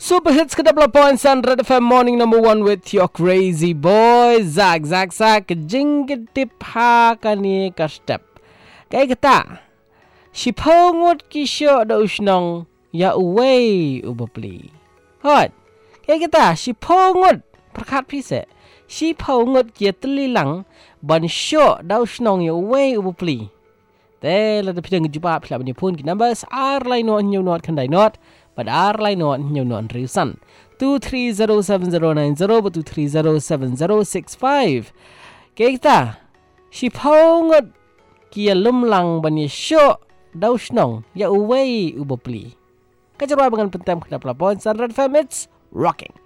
Super hits ke 100 FM morning number 1 with your crazy boy Zak jing gedip ha kani ka step. Kay kata Shipongot kisyo da usnong ya uway ubapli. Hot. Kay kata shipongot perkat pise. Shipongot kia telilang ban syo da usnong ya uway ubapli. Te la da pidang jubab la bani pun ki numbers ar lai not new not kandai not. But our line on new non reason 2307090 but 2307065. Kita Shipongot kia lumlang bani syo dausnong ya uway ubopli. Kajarwa bangan pentem kena pelapon 100 FM it's rocking.